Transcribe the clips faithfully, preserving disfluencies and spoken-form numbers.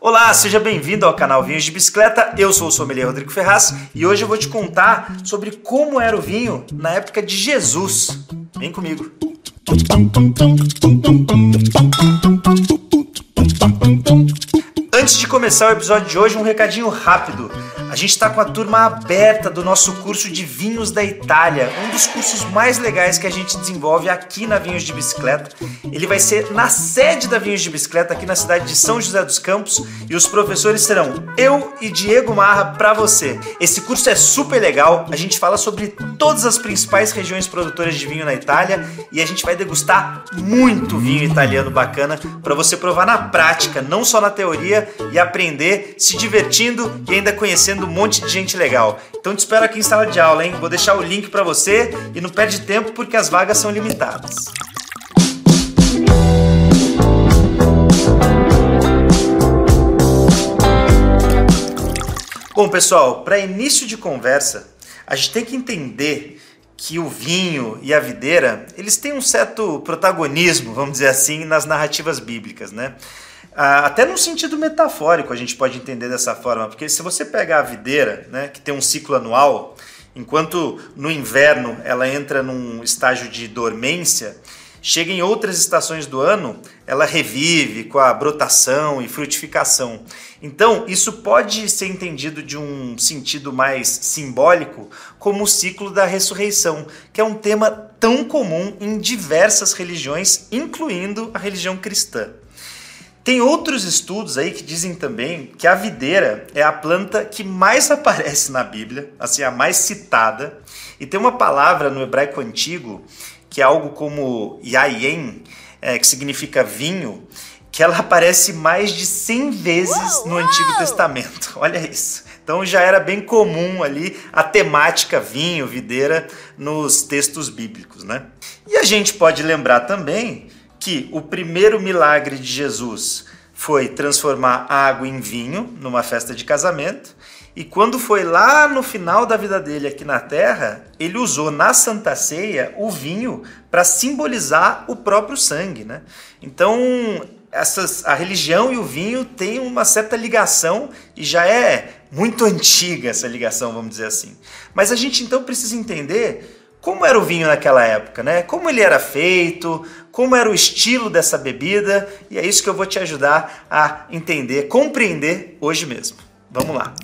Olá, seja bem-vindo ao canal Vinhos de Bicicleta, eu sou o sommelier Rodrigo Ferraz e hoje eu vou te contar sobre como era o vinho na época de Jesus. Vem comigo! Antes de começar o episódio de hoje, um recadinho rápido. A gente está com a turma aberta do nosso curso de Vinhos da Itália, um dos cursos mais legais que a gente desenvolve aqui na Vinhos de Bicicleta. Ele vai ser na sede da Vinhos de Bicicleta, aqui na cidade de São José dos Campos, e os professores serão eu e Diego Marra para você. Esse curso é super legal, a gente fala sobre todas as principais regiões produtoras de vinho na Itália e a gente vai degustar muito vinho italiano bacana para você provar na prática, não só na teoria, e aprender, se divertindo e ainda conhecendo um monte de gente legal. Então te espero aqui em sala de aula, hein? Vou deixar o link para você e não perde tempo porque as vagas são limitadas. Bom, pessoal, para início de conversa, a gente tem que entender que o vinho e a videira, eles têm um certo protagonismo, vamos dizer assim, nas narrativas bíblicas, né? Até no sentido metafórico a gente pode entender dessa forma, porque se você pegar a videira, né, que tem um ciclo anual, enquanto no inverno ela entra num estágio de dormência, chega em outras estações do ano, ela revive com a brotação e frutificação. Então, isso pode ser entendido de um sentido mais simbólico como o ciclo da ressurreição, que é um tema tão comum em diversas religiões, incluindo a religião cristã. Tem outros estudos aí que dizem também que a videira é a planta que mais aparece na Bíblia, assim, a mais citada, e tem uma palavra no hebraico antigo, que é algo como yayin, é, que significa vinho, que ela aparece mais de cem vezes uou, no uou. Antigo Testamento. Olha isso. Então já era bem comum ali a temática vinho, videira, nos textos bíblicos, né? E a gente pode lembrar também que o primeiro milagre de Jesus foi transformar água em vinho numa festa de casamento, e quando foi lá no final da vida dele aqui na Terra, ele usou na Santa Ceia o vinho para simbolizar o próprio sangue, né? Então, essas, a religião e o vinho têm uma certa ligação e já é muito antiga essa ligação, vamos dizer assim. Mas a gente então precisa entender como era o vinho naquela época, né? Como ele era feito, como era o estilo dessa bebida, e é isso que eu vou te ajudar a entender, compreender hoje mesmo. Vamos lá!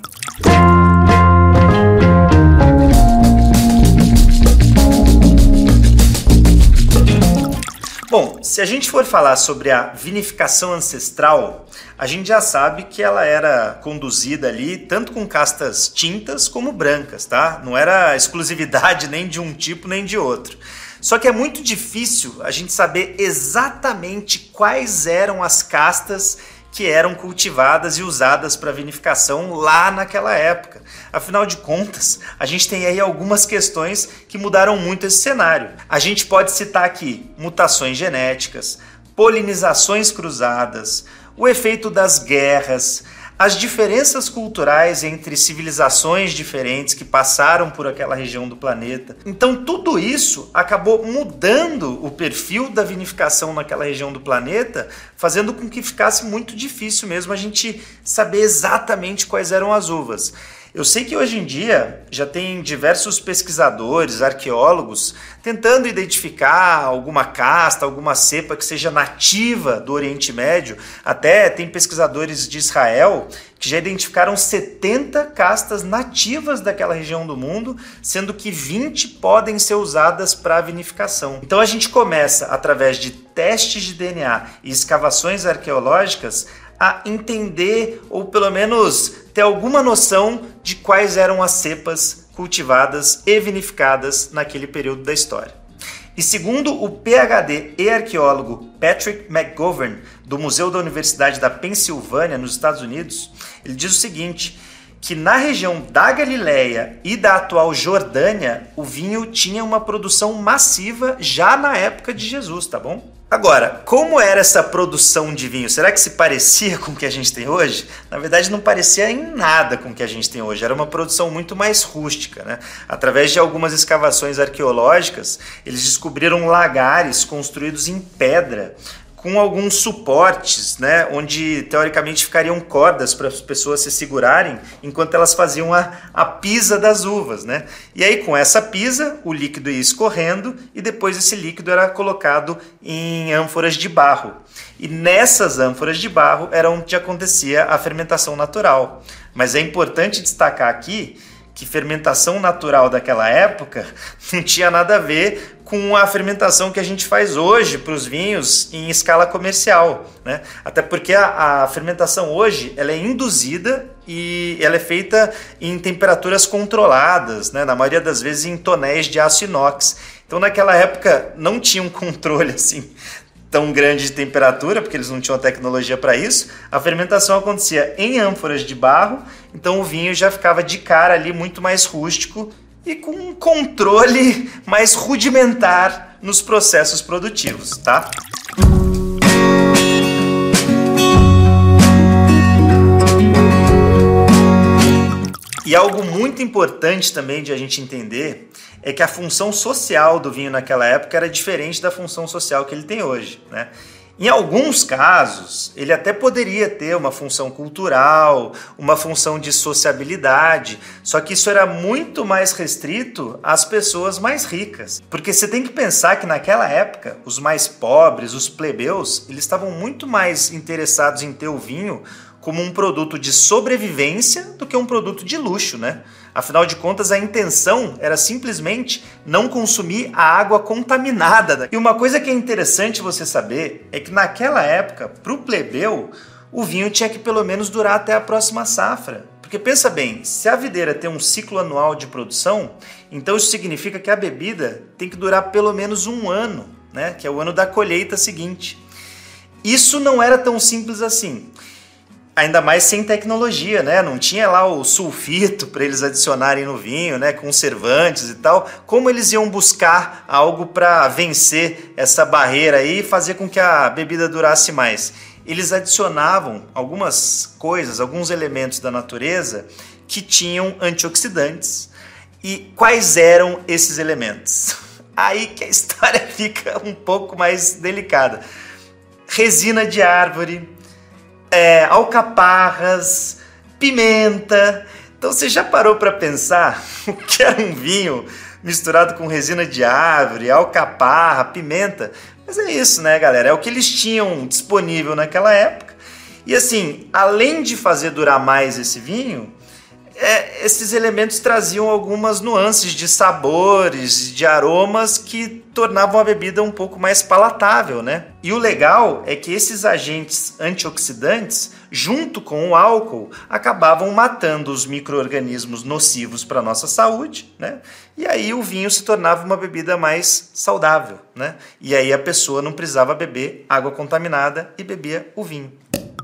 Bom, se a gente for falar sobre a vinificação ancestral, a gente já sabe que ela era conduzida ali tanto com castas tintas como brancas, tá? Não era exclusividade nem de um tipo nem de outro. Só que é muito difícil a gente saber exatamente quais eram as castas que eram cultivadas e usadas para vinificação lá naquela época. Afinal de contas, a gente tem aí algumas questões que mudaram muito esse cenário. A gente pode citar aqui mutações genéticas, polinizações cruzadas, o efeito das guerras, as diferenças culturais entre civilizações diferentes que passaram por aquela região do planeta. Então tudo isso acabou mudando o perfil da vinificação naquela região do planeta, fazendo com que ficasse muito difícil mesmo a gente saber exatamente quais eram as uvas. Eu sei que hoje em dia já tem diversos pesquisadores, arqueólogos, tentando identificar alguma casta, alguma cepa que seja nativa do Oriente Médio. Até tem pesquisadores de Israel que já identificaram setenta castas nativas daquela região do mundo, sendo que vinte podem ser usadas para vinificação. Então a gente começa, através de testes de D N A e escavações arqueológicas, a entender ou pelo menos ter alguma noção de quais eram as cepas cultivadas e vinificadas naquele período da história. E segundo o PhD e arqueólogo Patrick McGovern, do Museu da Universidade da Pensilvânia, nos Estados Unidos, ele diz o seguinte, que na região da Galileia e da atual Jordânia, o vinho tinha uma produção massiva já na época de Jesus, tá bom? Agora, como era essa produção de vinho? Será que se parecia com o que a gente tem hoje? Na verdade, não parecia em nada com o que a gente tem hoje. Era uma produção muito mais rústica, né? Através de algumas escavações arqueológicas, eles descobriram lagares construídos em pedra, com alguns suportes, né, onde teoricamente ficariam cordas para as pessoas se segurarem enquanto elas faziam a, a pisa das uvas, né? E aí com essa pisa o líquido ia escorrendo e depois esse líquido era colocado em ânforas de barro. E nessas ânforas de barro era onde acontecia a fermentação natural. Mas é importante destacar aqui que fermentação natural daquela época não tinha nada a ver com a fermentação que a gente faz hoje para os vinhos em escala comercial, né? Até porque a, a fermentação hoje ela é induzida e ela é feita em temperaturas controladas, né? Na maioria das vezes em tonéis de aço inox. Então naquela época não tinha um controle assim tão grande de temperatura, porque eles não tinham tecnologia para isso. A fermentação acontecia em ânforas de barro, então o vinho já ficava de cara ali muito mais rústico e com um controle mais rudimentar nos processos produtivos, tá? E algo muito importante também de a gente entender é que a função social do vinho naquela época era diferente da função social que ele tem hoje, né? Em alguns casos, ele até poderia ter uma função cultural, uma função de sociabilidade, só que isso era muito mais restrito às pessoas mais ricas. Porque você tem que pensar que naquela época, os mais pobres, os plebeus, eles estavam muito mais interessados em ter o vinho como um produto de sobrevivência do que um produto de luxo, né? Afinal de contas, a intenção era simplesmente não consumir a água contaminada. E uma coisa que é interessante você saber é que naquela época, para o plebeu, o vinho tinha que pelo menos durar até a próxima safra. Porque pensa bem, se a videira tem um ciclo anual de produção, então isso significa que a bebida tem que durar pelo menos um ano, né? Que é o ano da colheita seguinte. Isso não era tão simples assim. Ainda mais sem tecnologia, né? Não tinha lá o sulfito para eles adicionarem no vinho, né? Conservantes e tal. Como eles iam buscar algo para vencer essa barreira aí e fazer com que a bebida durasse mais? Eles adicionavam algumas coisas, alguns elementos da natureza que tinham antioxidantes. E quais eram esses elementos? Aí que a história fica um pouco mais delicada. Resina de árvore, É, alcaparras, pimenta. Então você já parou para pensar o que era um vinho misturado com resina de árvore, alcaparra, pimenta? Mas é isso, né, galera? É o que eles tinham disponível naquela época. E assim, além de fazer durar mais esse vinho, é, esses elementos traziam algumas nuances de sabores, de aromas que tornavam a bebida um pouco mais palatável, né? E o legal é que esses agentes antioxidantes, junto com o álcool, acabavam matando os micro-organismos nocivos para a nossa saúde, né? E aí o vinho se tornava uma bebida mais saudável, né? E aí a pessoa não precisava beber água contaminada e bebia o vinho.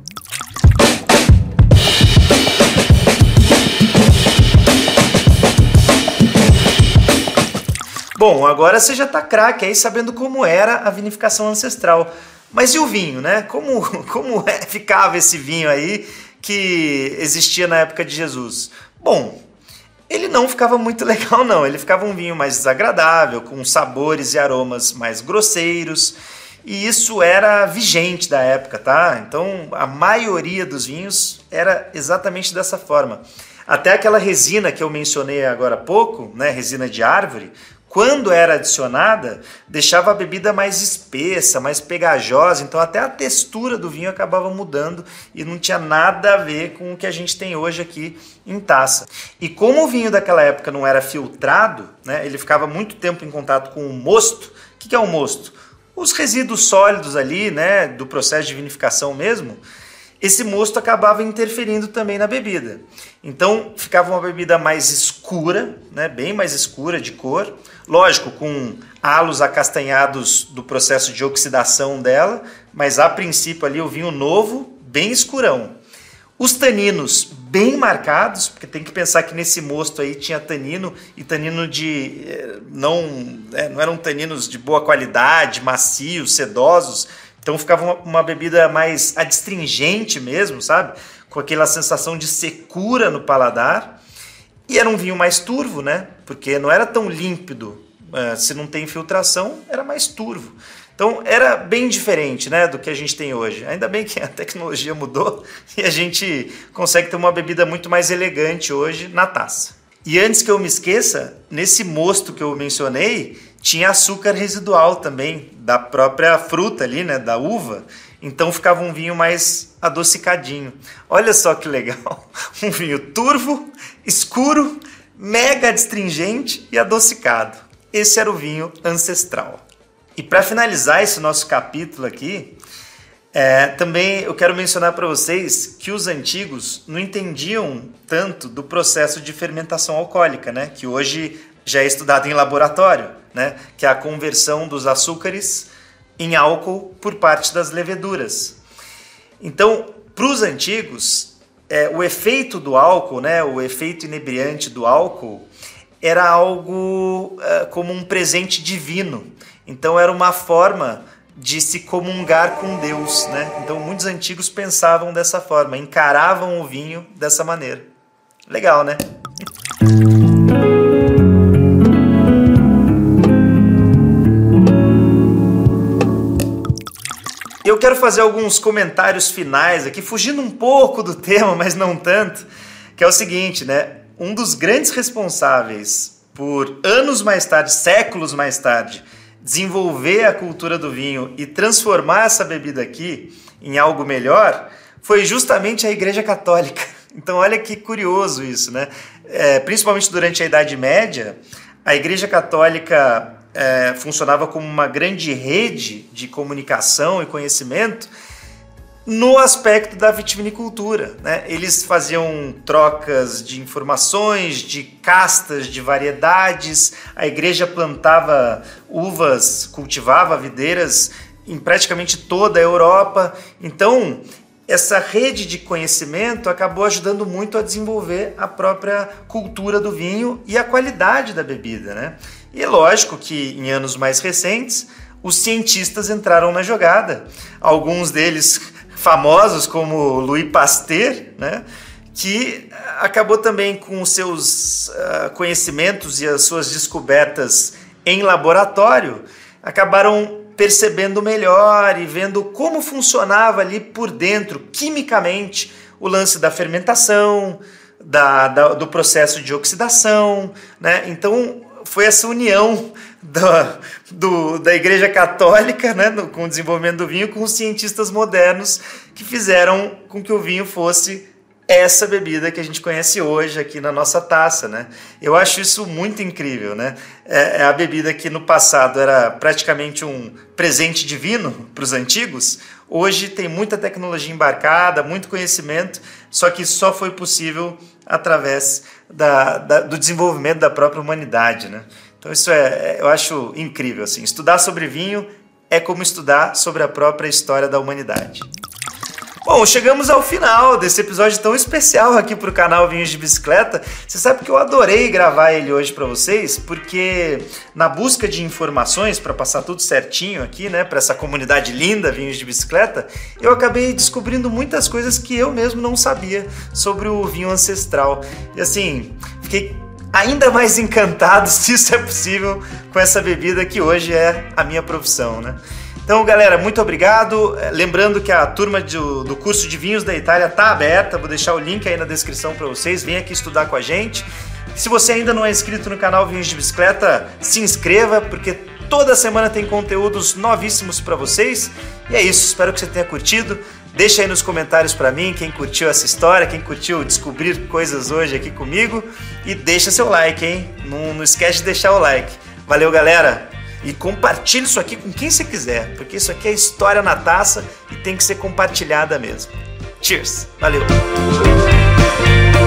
Bom, agora você já está craque aí sabendo como era a vinificação ancestral. Mas e o vinho, né? Como, como é, ficava esse vinho aí que existia na época de Jesus? Bom, ele não ficava muito legal não, ele ficava um vinho mais desagradável, com sabores e aromas mais grosseiros, e isso era vigente da época, tá? Então a maioria dos vinhos era exatamente dessa forma. Até aquela resina que eu mencionei agora há pouco, né, resina de árvore, quando era adicionada, deixava a bebida mais espessa, mais pegajosa, então até a textura do vinho acabava mudando e não tinha nada a ver com o que a gente tem hoje aqui em taça. E como o vinho daquela época não era filtrado, né, ele ficava muito tempo em contato com o mosto. O que é o mosto? Os resíduos sólidos ali, né, do processo de vinificação mesmo. Esse mosto acabava interferindo também na bebida. Então ficava uma bebida mais escura, né, bem mais escura de cor, lógico, com halos acastanhados do processo de oxidação dela, mas a princípio ali o vinho novo, bem escurão. Os taninos bem marcados, porque tem que pensar que nesse mosto aí tinha tanino, e tanino de... não, é, não eram taninos de boa qualidade, macios, sedosos. Então ficava uma, uma bebida mais adstringente mesmo, sabe? Com aquela sensação de secura no paladar. E era um vinho mais turvo, né? Porque não era tão límpido. Uh, se não tem filtração, era mais turvo. Então era bem diferente, né, do que a gente tem hoje. Ainda bem que a tecnologia mudou e a gente consegue ter uma bebida muito mais elegante hoje na taça. E antes que eu me esqueça, nesse mosto que eu mencionei, tinha açúcar residual também, da própria fruta ali, né, da uva. Então ficava um vinho mais adocicadinho. Olha só que legal. Um vinho turvo, escuro, mega astringente e adocicado. Esse era o vinho ancestral. E para finalizar esse nosso capítulo aqui, é, também eu quero mencionar para vocês que os antigos não entendiam tanto do processo de fermentação alcoólica, né? Que hoje já é estudado em laboratório, né? Que é a conversão dos açúcares em álcool por parte das leveduras. Então, para os antigos, é, o efeito do álcool, né? O efeito inebriante do álcool era algo é, como um presente divino. Então era uma forma de se comungar com Deus, né? Então muitos antigos pensavam dessa forma, encaravam o vinho dessa maneira. Legal, né? Eu quero fazer alguns comentários finais aqui, fugindo um pouco do tema, mas não tanto, que é o seguinte, né? Um dos grandes responsáveis por anos mais tarde, séculos mais tarde, desenvolver a cultura do vinho e transformar essa bebida aqui em algo melhor, foi justamente a Igreja Católica. Então olha que curioso isso, né? É, principalmente durante a Idade Média, a Igreja Católica é, funcionava como uma grande rede de comunicação e conhecimento no aspecto da vitivinicultura, né? Eles faziam trocas de informações, de castas, de variedades. A igreja plantava uvas, cultivava videiras em praticamente toda a Europa. Então, essa rede de conhecimento acabou ajudando muito a desenvolver a própria cultura do vinho e a qualidade da bebida, né? E é lógico que em anos mais recentes, os cientistas entraram na jogada. Alguns deles famosos como Louis Pasteur, né, que acabou também com os seus uh, conhecimentos e as suas descobertas em laboratório, acabaram percebendo melhor e vendo como funcionava ali por dentro, quimicamente, o lance da fermentação, da, da, do processo de oxidação, né? Então foi essa união Da, do, da Igreja Católica, né, no, com o desenvolvimento do vinho, com os cientistas modernos que fizeram com que o vinho fosse essa bebida que a gente conhece hoje aqui na nossa taça, né? Eu acho isso muito incrível, né? É, é a bebida que no passado era praticamente um presente divino para os antigos, hoje tem muita tecnologia embarcada, muito conhecimento, só que isso só foi possível através da, da, do desenvolvimento da própria humanidade, né? Então isso é, eu acho incrível, assim. Estudar sobre vinho é como estudar sobre a própria história da humanidade. Bom, chegamos ao final desse episódio tão especial aqui para o canal Vinhos de Bicicleta. Você sabe que eu adorei gravar ele hoje para vocês, porque na busca de informações, para passar tudo certinho aqui, né, para essa comunidade linda Vinhos de Bicicleta, eu acabei descobrindo muitas coisas que eu mesmo não sabia sobre o vinho ancestral. E assim, fiquei ainda mais encantado, se isso é possível, com essa bebida que hoje é a minha profissão, né? Então, galera, muito obrigado. Lembrando que a turma do, do curso de vinhos da Itália está aberta, vou deixar o link aí na descrição para vocês, vem aqui estudar com a gente. Se você ainda não é inscrito no canal Vinhos de Bicicleta, se inscreva, porque toda semana tem conteúdos novíssimos para vocês. E é isso, espero que você tenha curtido. Deixa aí nos comentários para mim quem curtiu essa história, quem curtiu descobrir coisas hoje aqui comigo. E deixa seu like, hein? Não, não esquece de deixar o like. Valeu, galera! E compartilhe isso aqui com quem você quiser, porque isso aqui é história na taça e tem que ser compartilhada mesmo. Cheers! Valeu!